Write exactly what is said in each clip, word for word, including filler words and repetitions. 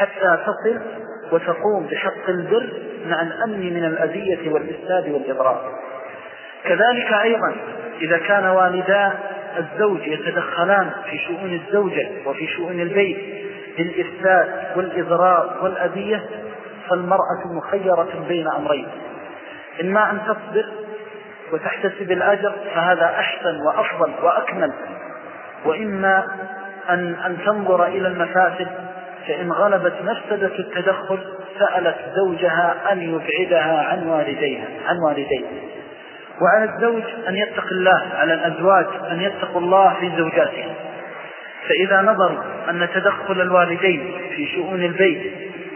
حتى تصل وتقوم بحق البر مع الأمن من الأذية والإفساد والإضرار. كذلك أيضا إذا كان والدا الزوج يتدخلان في شؤون الزوجة وفي شؤون البيت بالإفساد والإضرار والأذية، فالمرأة مخيرة بين أمرين: إما أن تصبر وتحتسب الأجر فهذا أحسن وأفضل وأكمل، وإما أن, أن تنظر إلى المفاسد، فإن غلبت مفسدة التدخل سألت زوجها أن يبعدها عن والديها عن والديه. وعلى الزوج أن يتق الله، على الأزواج أن يتقوا الله في زوجاتهم. فإذا نظروا أن تدخل الوالدين في شؤون البيت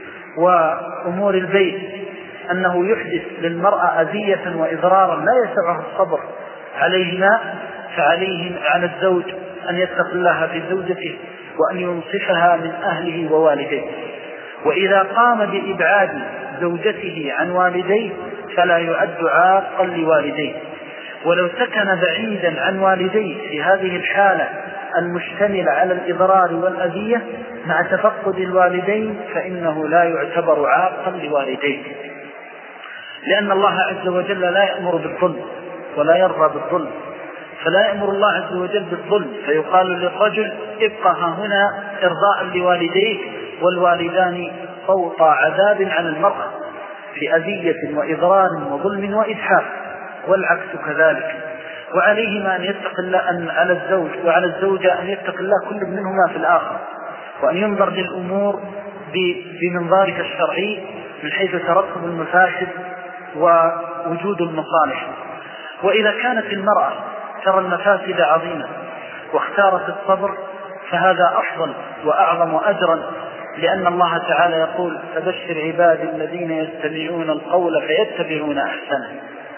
وأمور البيت أنه يحدث للمرأة أذية وإضرارا لا يسعه الصبر عليهما، فعليهم على الزوج أن يتق الله في زوجته وأن ينصفها من أهله ووالديه. وإذا قام بإبعاد زوجته عن والديه فلا يعد عاقا لوالديه، ولو سكن بعيدا عن والديه في هذه الحالة المشتملة على الإضرار والأذية مع تفقد الوالدين فإنه لا يعتبر عاقا لوالديه، لأن الله عز وجل لا يأمر بالظلم ولا يرضى بالظلم، فلا يأمر الله عز وجل بالظلم فيقال للرجل ابقى هنا إرضاء لوالديك، والوالدان فوق عذاب على المرأة في أذية وإضرار وظلم وإجحاف، والعكس كذلك. وعليهما أن يتق الله أن على الزوج وعلى الزوجة أن يتق الله كل منهما في الآخر، وأن ينظر للأمور بمنظارها الشرعي من حيث ترتب المفاسد ووجود المصالح. وإذا كانت المرأة ترى المفاسد عظيمة واختارت الصبر فهذا أفضل وأعظم أجرا، لأن الله تعالى يقول: فبشر عبادي الذين يستمعون القول فيتبعون أحسنه.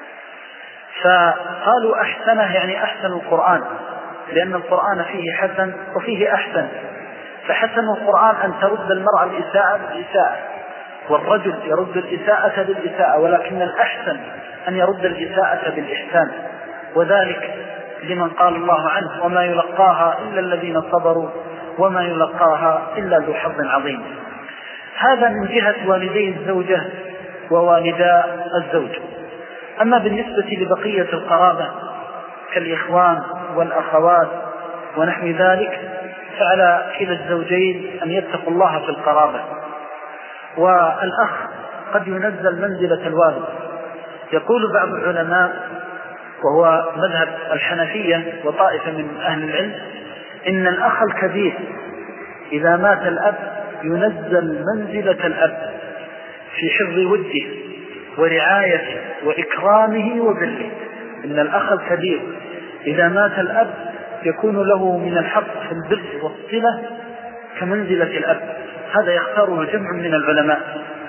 فقالوا أحسنه يعني أحسن القرآن، لأن القرآن فيه حسن وفيه أحسن، فحسن القرآن أن ترد المرأة الإساءة بالإساءة، والرجل يرد الإساءة بالإساءة، ولكن الأحسن أن يرد الإساءة بالإحسان، وذلك لمن قال الله عنه: وما يلقاها إلا الذين صبروا وما يلقاها إلا ذو حظ عظيم. هذا من جهة والدي الزوجة ووالدا الزوج. أما بالنسبة لبقية القرابة كالإخوان والأخوات ونحو ذلك فعلى كلا الزوجين أن يتقوا الله في القرابة. والأخ قد ينزل منزلة الوالد. يقول بعض العلماء وهو مذهب الحنفية وطائفة من أهل العلم إن الأخ الكبير إذا مات الأب ينزل منزلة الأب في حفظ وده ورعايته وإكرامه وبره. إن الأخ الكبير إذا مات الأب يكون له من الحق في البر والصلة كمنزلة الأب. هذا يختاره جمع من العلماء.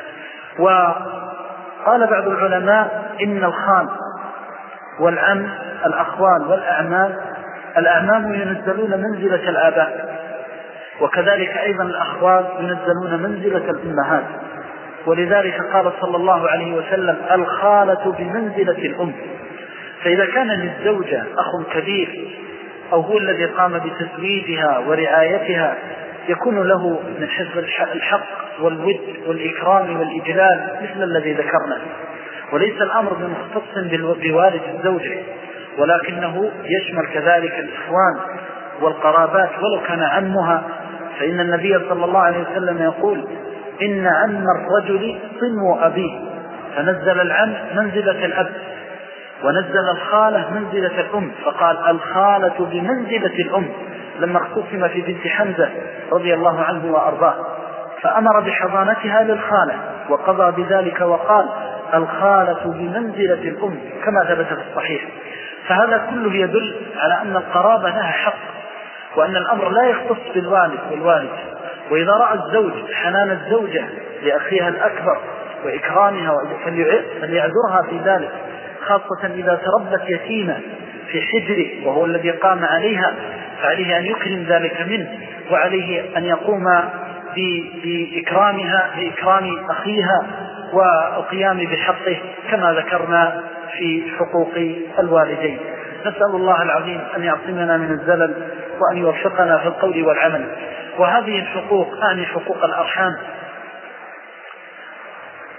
وقال بعض العلماء إن الخال والعم الأخوال والأعمام الأعمام ينزلون منزلة الآباء، وكذلك أيضا الأخوال ينزلون منزلة الأمهات. ولذلك قال صلى الله عليه وسلم: الخالة بمنزلة الأم. فإذا كان للزوجة أخ كبير أو هو الذي قام بتزويجها ورعايتها يكون له من حفظ الحق والود والإكرام والإجلال مثل الذي ذكرنا. وليس الأمر بمختص بوالد الزوجة، ولكنه يشمل كذلك الإخوان والقرابات ولو كان عمها، فإن النبي صلى الله عليه وسلم يقول: إن عم الرجل صنو أبيه. فنزل العم منزلة الأب، ونزل الخالة منزلة الأم، فقال: الخالة بمنزلة الأم، لما اختصم في بنت حمزة رضي الله عنه وأرضاه، فأمر بحضانتها للخالة وقضى بذلك وقال: الخالة بمنزلة الأم، كما ثبت في الصحيح. فهذا كله يدل على أن القرابة لها حق، وأن الأمر لا يختص بالوالد والوالد. وإذا رأى الزوج حنان الزوجة لأخيها الأكبر وإكرامها فليعذرها في ذلك، خاصة إذا تربت يتيمة في حجره وهو الذي قام عليها، فعليه أن يكرم ذلك منه، وعليه أن يقوم بإكرامها بإكرام أخيها والقيام بحقه كما ذكرنا في حقوق الوالدين. نسأل الله العظيم أن يعصمنا من الزلل وأن يوفقنا في القول والعمل. وهذه الحقوق آني حقوق الأرحام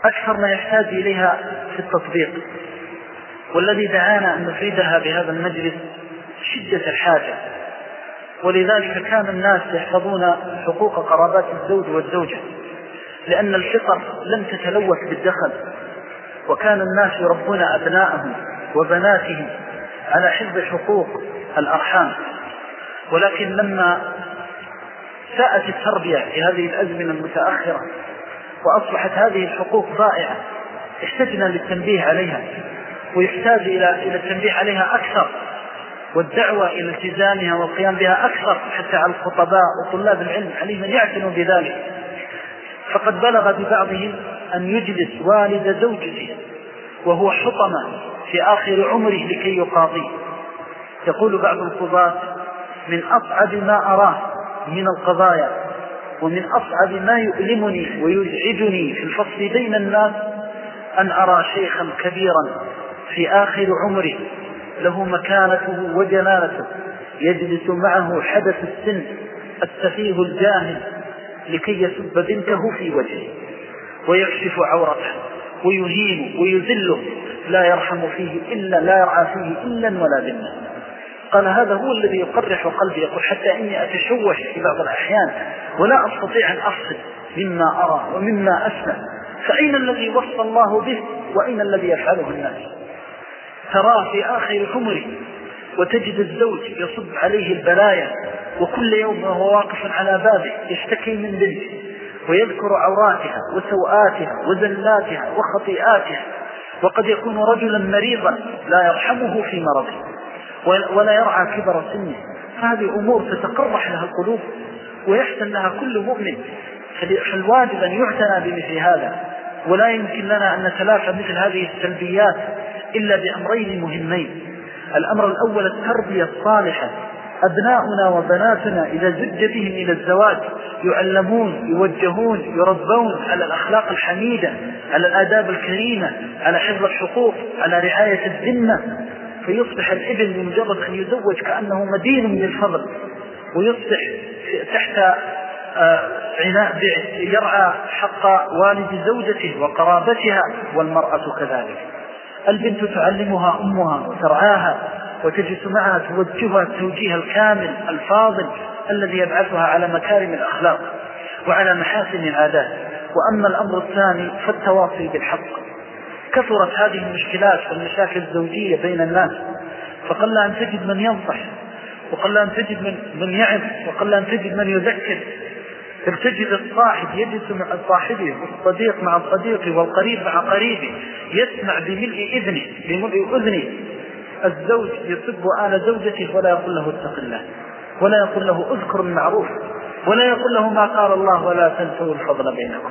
أكثر ما يحتاج إليها في التطبيق، والذي دعانا أن نفيدها بهذا المجلس شدة الحاجة. ولذلك كان الناس يحفظون حقوق قرابات الزوج والزوجة، لأن الفطر لم تتلوث بالدخل، وكان الناس يربون أبناءهم وبناتهم على حفظ حقوق الأرحام. ولكن لما ساءت التربية في هذه الأزمنة المتأخرة وأصبحت هذه الحقوق ضائعة، احتجنا للتنبيه عليها، ويحتاج إلى إلى التنبيه عليها أكثر، والدعوة إلى التزامها والقيام بها أكثر، حتى على الخطباء وطلاب العلم عليهم أن يعتنوا بذلك. فقد بلغ ببعضهم أن يجلس والد زوجته وهو حطمة في آخر عمره لكي يقاضيه. يقول بعض القضاة: من أصعب ما أراه من القضايا ومن أصعب ما يؤلمني ويزعجني في الفصل بين الناس أن أرى شيخا كبيرا في آخر عمره له مكانته وجلالته يجلس معه حدث السن السفيه الجاهل لكي يسب بنته في وجهه ويكشف عورته ويهين ويذله، لا يرحم فيه إلا لا يرعى فيه إلا ولا ذمة. قال: هذا هو الذي يقرح قلبي. يقول: حتى إني أتشوش في بعض الأحيان ولا أستطيع أن أفصل مما أرى ومما أسمع، فأين الذي وصى الله به وأين الذي يفعله الناس؟ تراه في آخر عمره وتجد الزوج يصب عليه البلايا، وكل يوم وهو واقف على بابه يشتكي من بنته ويذكر عوراتها وسوءاتها وزلاتها وخطيئاتها، وقد يكون رجلا مريضا لا يرحمه في مرضه ولا يرعى كبر سنه. هذه أمور تتقرح لها القلوب ويحسن لها كل مؤمن، فالواجب أن يعتنى بمثل هذا. ولا يمكن لنا أن نتلافى مثل هذه السلبيات إلا بأمرين مهمين: الأمر الأول التربية الصالحة. أبناؤنا وبناتنا إذا زج بهم إلى الزواج يعلمون يوجهون يربون على الأخلاق الحميدة، على الآداب الكريمة، على حفظ الحقوق، على رعاية الذمة، فيصبح الابن بمجرد أن يزوج كأنه مدين بالفضل، ويصبح تحت عناء يرعى حق والد زوجته وقرابتها، والمرأة كذلك. البنت تعلمها أمها وترعاها وتجلس معها توجهها التوجيه الكامل الفاضل الذي يبعثها على مكارم الأخلاق وعلى محاسن العادات. وأما الأمر الثاني فالتواصي بالحق. كثرت هذه المشكلات والمشاكل الزوجية بين الناس، فقل أن تجد من ينصح، وقل أن تجد من, من يعظ، وقل أن تجد من يذكر. تجد الصاحب يجلس مع صاحبه، والصديق مع الصديق، والقريب مع قريبه، يسمع بملء إذنه بملء أذنه. الزوج يسب آل زوجته ولا يقول له اتق الله، ولا يقول له اذكر المعروف، ولا يقول له ما قال الله ولا تنسوا الفضل بينكم.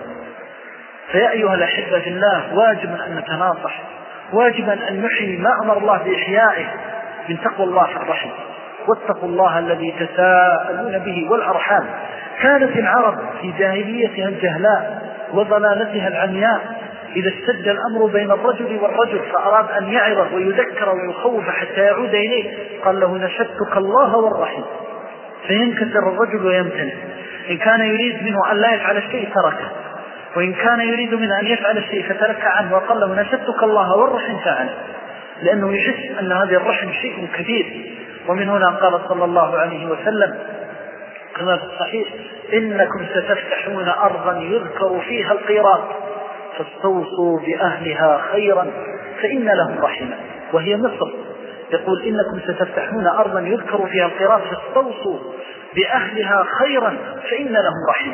فيا أيها الأحبة في الله، واجب أن نتناصح، واجب أن نحيي ما أمر الله بإحيائه من تقوى الله في الرحم. واتقوا الله الذي تساءلون به والأرحام. كانت العرب في جاهليتها الجهلاء وضلالتها العمياء إذا اشتد الأمر بين الرجل والرجل فأراد أن يعظ ويذكر ويخوف حتى يعود إليه، قال له: نشدتك الله والرحم، فينكسر الرجل ويمتنع. إن كان يريد منه أن لا يفعل الشيء تركه، وإن كان يريد منه أن يفعل الشيء فترك عنه وقال له: نشدتك الله والرحم، فعله، لأنه يحس أن هذه الرحم شيء كبير. ومن هنا قال صلى الله عليه وسلم كما في الصحيح: إنكم ستفتحون أرضا يذكر فيها القيراط فاستوصوا بأهلها خيرا فإن لهم رحمة، وهي مصر. يقول: إنكم ستفتحون أرضا يذكر فيها القيراط فاستوصوا بأهلها خيرا فإن لهم رحمة.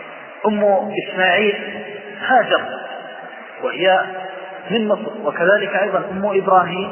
أم إسماعيل هاجر وهي من مصر، وكذلك أيضا أم إبراهيم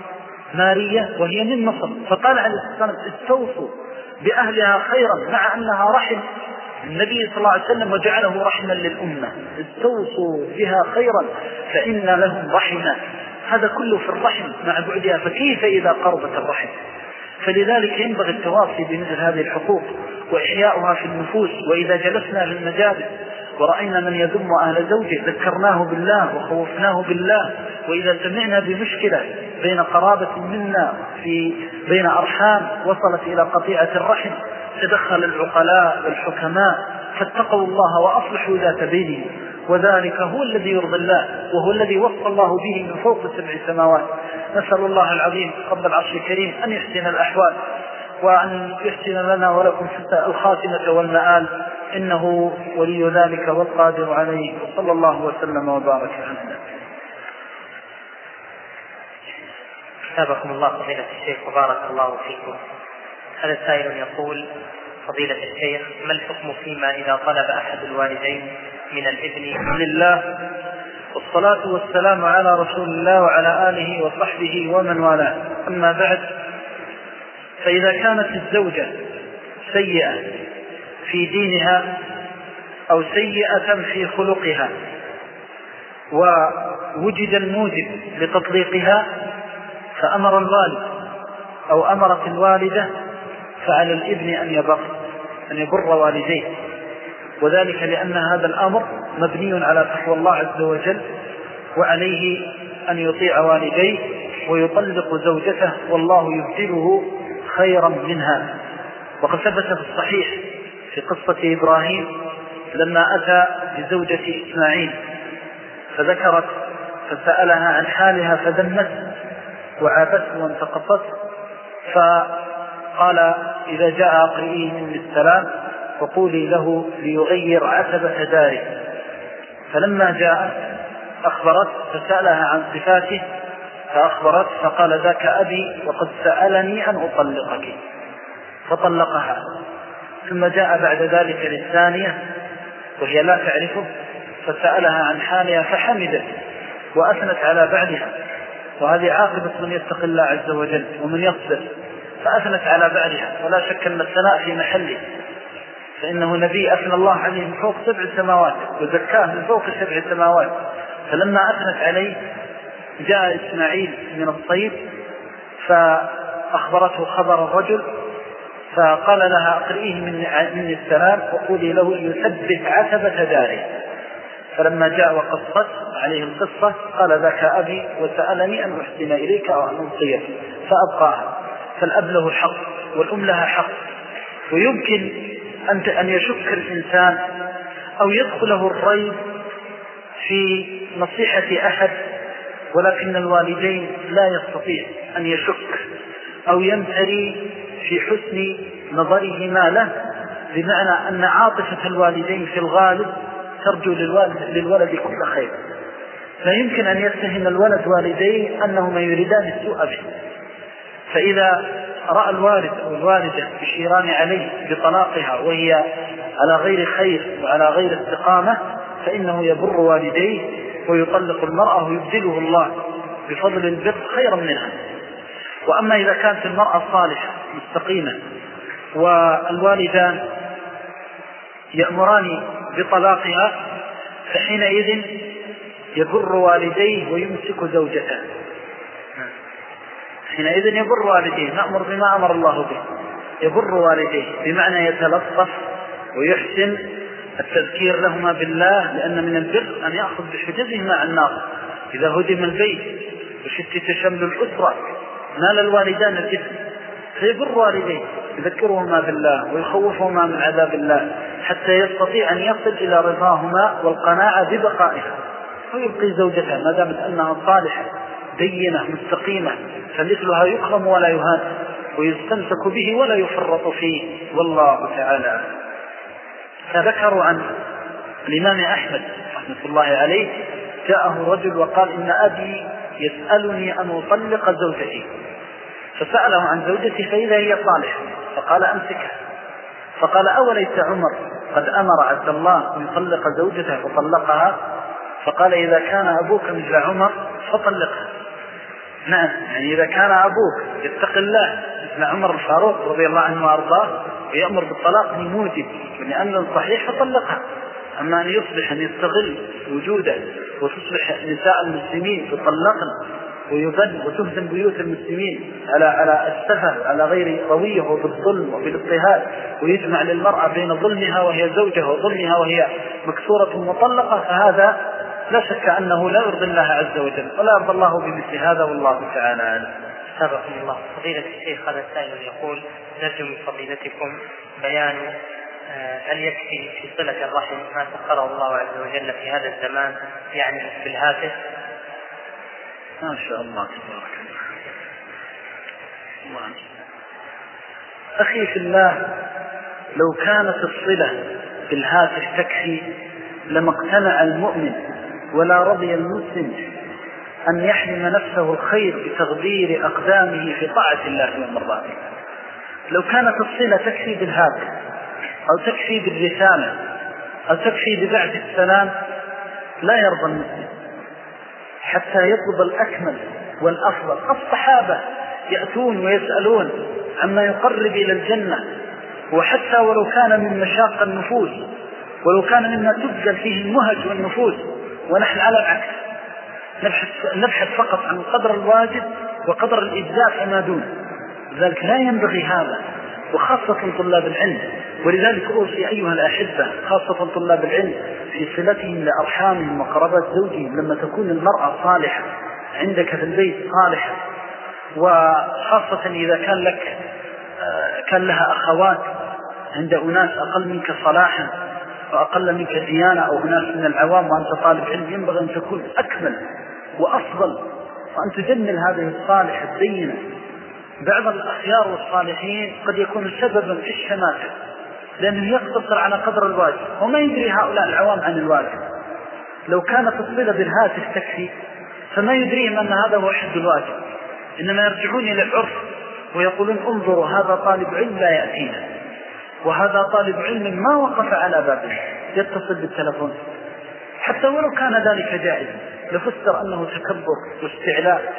مارية وهي من مصر. فقال عليه الصلاة والسلام: استوصوا بأهلها خيرا، مع أنها رحم النبي صلى الله عليه وسلم وجعله رحما للأمة. استوصوا بها خيرا فإن لهم رحمة. هذا كله في الرحم مع بعدها، فكيف إذا قربت الرحم؟ فلذلك ينبغي التواصي بمثل هذه الحقوق وإحياؤها في النفوس. وإذا جلسنا للمجالس ورأينا من يذم أهل زوجه ذكرناه بالله وخوفناه بالله. وإذا سمعنا بمشكلة بين قرابة منا في بين أرحام وصلت إلى قطيعة الرحم، تدخل العقلاء والحكماء فاتقوا الله وأصلحوا ذات بينهم، وذلك هو الذي يرضي الله، وهو الذي وصى الله به من فوق سبع سماوات. نسأل الله العظيم رب العرش الكريم أن يحسن الأحوال، وأن يحسن لنا ولكم الخاتمة والمآل، إنه ولي ذلك والقادر عليه. وصلى الله وسلم وبارك على النبي. أثابكم الله فضيلة الشيخ وبارك الله فيكم. هذا سائل يقول: فضيلة الشيخ، ما الحكم فيما إذا طلب أحد الوالدين من الابن؟ لله والصلاة والسلام على رسول الله وعلى آله وصحبه ومن والاه. أما بعد، فإذا كانت الزوجة سيئة في دينها أو سيئة في خلقها ووجد الموجب لتطليقها، فأمر الوالد أو أمرت الوالدة، فعلى الابن أن يبر أن يبر والديه، وذلك لأن هذا الأمر مبني على تقوى الله عز وجل، وعليه أن يطيع والديه ويطلق زوجته والله يبدله خيرا منها. وقد ثبت في الصحيح في قصة إبراهيم لما أتى بزوجة إسماعيل فذكرت فسألها عن حالها فذمت وعابته وانتقصت، فقال: إذا جاء أقرئيه مني السلام وقولي له ليغير عتبة داره. فلما جاء أخبرت فسألها عن صفاته فأخبرت، فقال: ذاك أبي وقد سألني أن أطلقك، فطلقها. ثم جاء بعد ذلك للثانية وهي لا تعرفه فسألها عن حالها فحمدت وأثنت على بعدها، وهذه عاقبة من يتق الله عز وجل ومن يصبر، فأثنت على بعدها، ولا شك أن الثناء في محله، فإنه نبي أثنى الله عليه من فوق سبع سماوات وزكاه من فوق سبع سماوات. فلما أثنت عليه جاء إسماعيل من الصيد فأخبرته خبر الرجل، فقال لها: أقرئيه مني السلام وقولي له يثبت عتبة داره. فلما جاء وقصت عليه القصة قال: ذاك أبي وسألني أن أحسن إليك أو أن أنصيك، فأبقاها. فالأب له حق والأم لها حق، ويمكن أن يشك الإنسان أو يدخله الريب في نصيحة أحد، ولكن الوالدين لا يستطيع أن يشك أو يمتري في حسن نظرهما له، بمعنى أن عاطفة الوالدين في الغالب ترجو للولد, للولد كل خير، فيمكن أن يتهم الولد والديه أنهما يريدان السوء به. فإذا رأى الوالد أو الوالدة بشيران عليه بطلاقها وهي على غير خير وعلى غير استقامة، فإنه يبر والديه ويطلق المرأة ويبدله الله بفضل البر خيرا منها. وأما إذا كانت المرأة صالحة مستقيمة والوالدان يأمران بطلاقها، فحينئذ يبر والديه ويمسك زوجته، حينئذ يبر والديه، نأمر بما أمر الله به، يبر والديه بمعنى يتلطف ويحسن التذكير لهما بالله، لأن من البر أن يأخذ بحجزهما عن النار. إذا هدم البيت وشتت شمل الأسرة نال الوالدان الإثم، فيبر والديه يذكرهما بالله ويخوفهما من عذاب الله حتى يستطيع أن يصل إلى رضاهما والقناعة ببقائها، ويبقي زوجتها ما دامت أنها صالحة دينة مستقيمة، فمثلها يكرم ولا يهان ويستمسك به ولا يفرط فيه، والله تعالى. فذكروا عن الإمام أحمد رحمة الله عليه جاءه رجل وقال: إن أبي يسألني أن أطلق زوجتي، فسأله عن زوجتي فإذا هي صالحة، فقال: أمسكها. فقال: أوليس عمر قد أمر عبد الله أن يطلق زوجته فطلقها؟ فقال: إذا كان أبوك مثل عمر فطلقها. نعم، يعني إذا كان أبوك يتقي الله مثل عمر الفاروق رضي الله عنه وأرضاه ويأمر بالطلاق من موجب من أمر صحيح فطلقها. أما أن يصبح أن يستغل وجوده وتصبح نساء المسلمين تطلقن ويبن وتهدم بيوت المسلمين على على السفه على غير رويه وبالظلم وبالاضطهاد، ويجمع للمرأة بين ظلمها وهي زوجها وظلمها وهي مكسورة مطلقة، فهذا لا شك أنه لا يرضي الله عز وجل ولا يرضى الله بمثل هذا، والله تعالى أعلم. سبحان الله. فضيلة الشيخ هذا السائل يقول: نرجو من فضيلتكم بيان هل يكفي في صلة الرحم ما سخره الله عز وجل في هذا الزمان يعني بالهاتف؟ ما شاء الله تبارك الله. أخي في الله، لو كانت الصلة بالهاتف تكفي لما اقتنع المؤمن ولا رضي المسلم أن يحرم نفسه الخير بتغدير أقدامه في طاعة الله ومرضاته. لو كانت الصلة تكفي بالهاتف أو تكفي بالرسالة أو تكفي ببعث السلام لا يرضى المسلم حتى يطلب الأكمل والأفضل. الصحابة يأتون ويسألون عما يقرب إلى الجنة، وحتى ولو كان من مشاق النفوس، ولو كان مما تبذل فيه المهج والنفوس، ونحن على العكس نبحث, نبحث فقط عن قدر الواجب وقدر الإجزاء فما دون ذلك. لا ينبغي هذا، وخاصة طلاب العلم. ولذلك أوصي أيها الأحبة خاصة طلاب العلم في صلتهم لأرحامهم وقرابات زوجهم لما تكون المرأة صالحة عندك في البيت صالحة، وخاصة إذا كان لك كان لها أخوات عند أناس أقل منك صلاحا وأقل منك ديانة أو أناس من العوام وأنت طالب علم، ينبغي أن تكون أكمل وأفضل وأن تجمل هذه الصالحة الزينة. بعض الأخيار والصالحين قد يكون سببا في الشماتة لأنه يقتصر على قدر الواجب وما يدري هؤلاء العوام عن الواجب. لو كانت الصلة بالهاتف تكفي فما يدريهم أن هذا هو حد الواجب، إنما يرجعون إلى العرف ويقولون انظروا هذا طالب علم لا يأتينا، وهذا طالب علم ما وقف على بابه يتصل بالتلفون. حتى ولو كان ذلك جائزا لفسر أنه تكبر واستعلاء.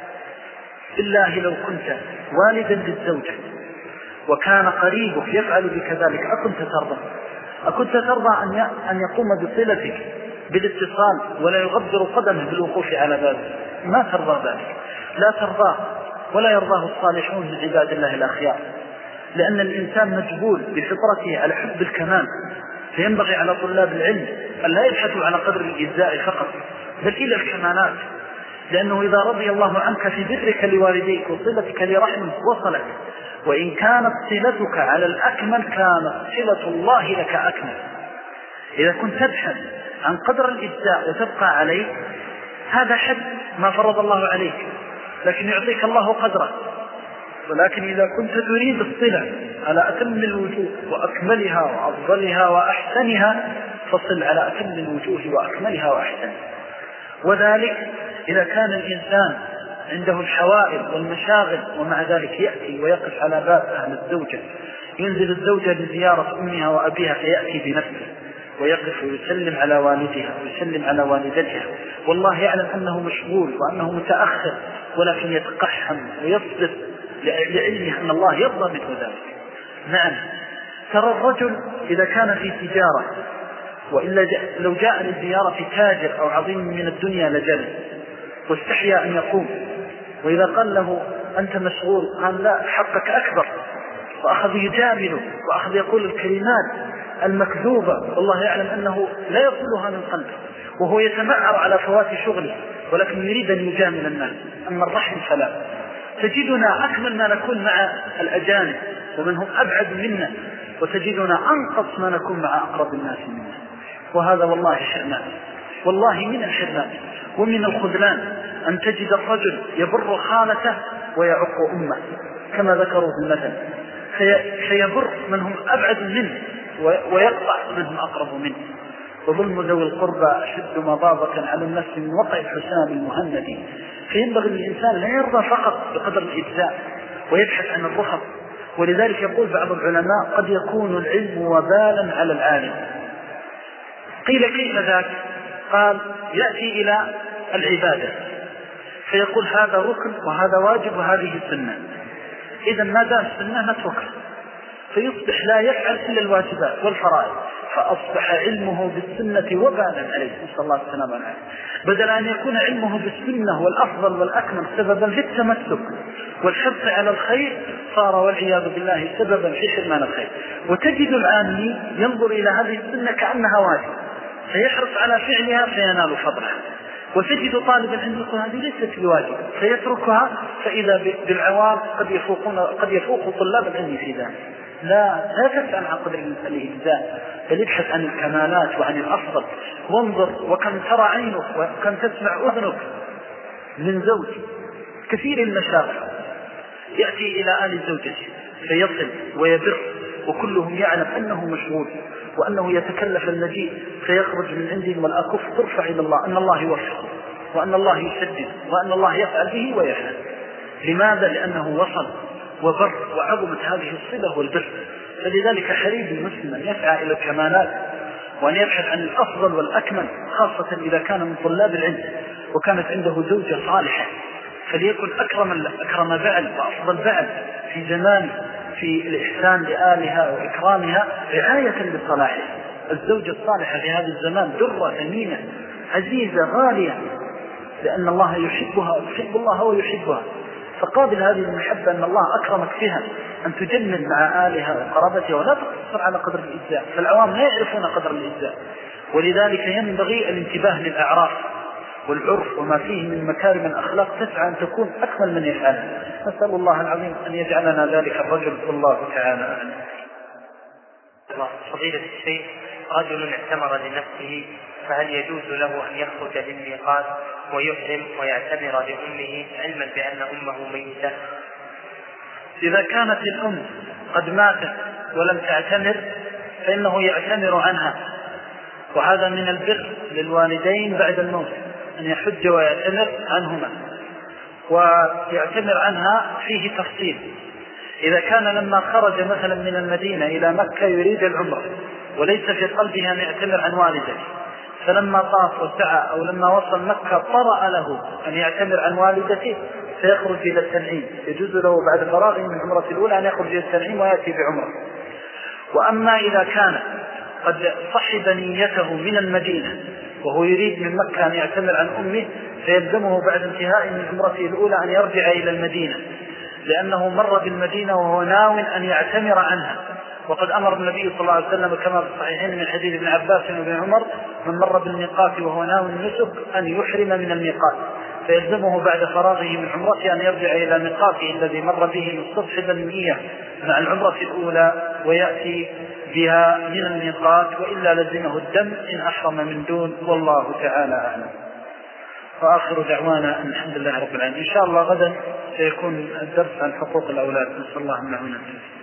بالله لو كنت والدا للزوجة وكان قريبك يفعل بك ذلك أكنت ترضى؟ أكنت ترضى أن يقوم بصلتك بالاتصال ولا يغبر قدمه بالوقوف على بابه؟ ما ترضى ذلك، لا ترضاه ولا يرضاه الصالحون من عباد الله الأخيار، لأن الإنسان مجبول بفطرته على حب الكمال. فينبغي على طلاب العلم أن لا يبحثوا على قدر الإجزاء فقط بل إلى الكمالات، لأنه إذا رضي الله عنك في برك لوالديك وصلتك لرحمك وصلت، وإن كانت صلتك على الأكمل كانت صلة الله لك أكمل. إذا كنت تبحث عن قدر الإجزاء وتبقى عليه هذا حد ما فرض الله عليك، لكن يعطيك الله قدره. ولكن إذا كنت تريد الصلة على أتم الوجوه وأكملها وأفضلها وأحسنها فصل على أتم الوجوه وأكملها وأحسنها. وذلك إذا كان الإنسان عنده الحوائج والمشاغل ومع ذلك يأتي ويقف على باب أهل الزوجة، ينزل الزوجة لزيارة أمها وأبيها فيأتي بنفسه ويقف ويسلم على والدها ويسلم على والدتها، والله يعلم أنه مشغول وأنه متأخر، ولكن يتقحم ويصبر لعلمه أن الله يرضى منه ذلك. نعم، ترى الرجل إذا كان في تجارة وإلا جاء لو جاء للزيارة تاجر أو عظيم من الدنيا لجل واستحيا أن يقوم، وإذا قال له أنت مشغول قال لا حقك أكبر، وأخذ يجامله وأخذ يقول الكلمات المكذوبة والله يعلم أنه لا يقولها من قلبه، وهو يتمعر على فوات شغله ولكن يريد أن يجامل الناس. أما الرحم فلا. تجدنا أكمل ما نكون مع الأجانب ومنهم أبعد منا، وتجدنا أنقص ما نكون مع أقرب الناس منا، وهذا والله حرمان، والله من الحرمان ومن الخذلان أن تجد الرجل يبر خالته ويعق أمه كما ذكروا في المثل، فيبر من هم أبعد منه ويقطع من هم أقرب منه. وظلم ذوي القربى أشد مضاضة على النفس من وقع الحسام المهند. فينبغي الإنسان لا يرضى فقط بقدر الإجزاء ويبحث عن الرخص. ولذلك يقول بعض العلماء قد يكون العلم وبالا على العالم. قيل كيف ذاك؟ قال يأتي إلى العبادة فيقول هذا ركن وهذا واجب وهذه السنة، إذا ما دام السنة نتركه، فيصبح لا يفعل إلا الواجبات والفرائض، فأصبح علمه بالسنة وبالا عليه، نسأل الله السلامة والعافية. بدل أن يكون علمه بالسنة والأفضل والأكمل سببا في التمسك والحرص على الخير، صار والعياذ بالله سببا في حرمان الخير. وتجد العامي ينظر إلى هذه السنة كأنها واجب فيحرص على فعلها فينال فضلها، وتجد طالب العلم يقول هذه ليست بواجب فيتركها، فإذا بالعوام قد يفوقون قد يفوق طلاب العلم في ذلك. لا لا تسأل عن قدر الإجزاء، بل ابحث عن الكمالات وعن الأفضل. وانظر وكم ترى عينك وكم تسمع أذنك من زوج كثير المشاغل يأتي إلى آل زوجته فيصل ويبر وكلهم يعلم أنه مشغول وأنه يتكلف المجيء، فيخرج من عندهم والأكف ترفع إلى الله أن الله يوفق وأن الله يسدد وأن الله يفعل به ويفعل. لماذا؟ لأنه وصل وبر وعظمت هذه الصلة والبر. فلذلك حري المسلم أن يسعى إلى الكمالات وأن يبحث عن الأفضل والأكمل، خاصة إذا كان من طلاب العلم وكانت عنده زوجة صالحة، فليكن أكرم أكرم بعل وأفضل بعل في زمان في الإحسان لآلها وإكرامها رعاية لصلاحها. الزوجة الصالحة في هذا الزمان درة ثمينة عزيزة غالية، لأن الله يحبها ويحب الله ويحبها. فقابل هذه المحبة أن الله أكرمك فيها أن تجمل مع آلها وقرابتها ولا تقتصر على قدر الإجزاء، فالعوام لا يعرفون قدر الإجزاء. ولذلك ينبغي الانتباه للأعراف والعرف وما فيه من مكارم الأخلاق، تسعى أن تكون أكمل من يفعله. نسأل الله العظيم أن يجعلنا ذلك الرجل والله تعالى أعلم. فضيلة الشيخ، رجل اعتمر لنفسه، فهل يجوز له أن يخرج للميقات ويحرم ويعتمر لأمه علما بأن أمه ميتة؟ إذا كانت الأم قد ماتت ولم تعتمر فإنه يعتمر عنها، وهذا من البر للوالدين بعد الموت أن يحج ويعتمر عنهما. ويعتمر عنها فيه تفصيل. إذا كان لما خرج مثلا من المدينة إلى مكة يريد العمرة وليس في قلبه أن يعتمر عن والده، فلما طاف وسعى أو لما وصل مكة طرأ له أن يعتمر عن والدته فيخرج إلى التنعيم، يجوز له بعد فراغه من العمرة الأولى أن يخرج إلى التنعيم ويأتي بعمرة. وأما إذا كان قد صحب نيته من المدينة وهو يريد من مكة أن يعتمر عن أمه فيلزمه بعد انتهاء من عمرته الأولى أن يرجع إلى المدينة، لأنه مر بالمدينة وهو ناو أن يعتمر عنها. وقد أمر النبي صلى الله عليه وسلم كما في الصحيحين من حديث ابن عباس وابن عمر من مر بالميقات وهو ناو النسك أن يحرم من الميقات، فيلزمه بعد فراغه من عمرته أن يرجع إلى ميقاته الذي مر به مستصحب النية مع العمرة الأولى ويأتي بها من الميقات، وإلا لزمه الدم إن أحرم من دون، والله تعالى أعلم. وآخر دعوانا أن الحمد لله رب العالمين. إن شاء الله غدا سيكون الدرس عن حقوق الأولاد، نسأل الله أن نعونه.